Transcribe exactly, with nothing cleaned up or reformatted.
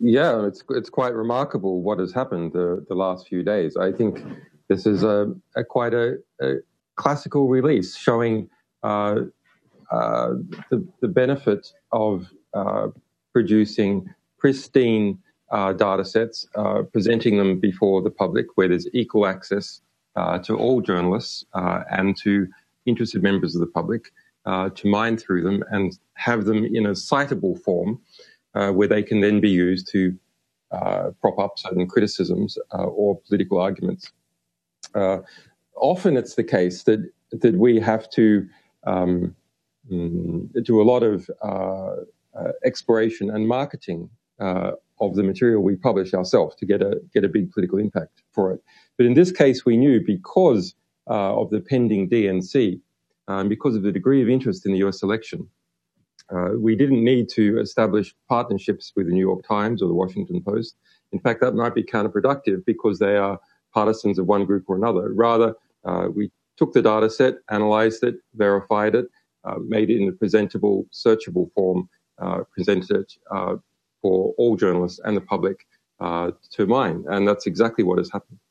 Yeah, it's it's quite remarkable what has happened the, the last few days. I think this is a, a quite a, a classical release showing uh, uh, the, the benefit of uh, producing pristine uh, data sets, uh, presenting them before the public where there's equal access uh, to all journalists uh, and to interested members of the public uh, to mine through them and have them in a citable form uh, where they can then be used to uh, prop up certain criticisms uh, or political arguments. Uh, often it's the case that, that we have to um, do a lot of uh, uh, exploration and marketing uh, of the material we publish ourselves to get a get a big political impact for it. But in this case, we knew because uh, of the pending D N C, um, because of the degree of interest in the U S election, uh, we didn't need to establish partnerships with the New York Times or the Washington Post. In fact, that might be counterproductive because they are partisans of one group or another. Rather, uh, we took the data set, analyzed it, verified it, Uh, made it in a presentable, searchable form, uh, presented it uh, for all journalists and the public uh, to mine. And that's exactly what has happened.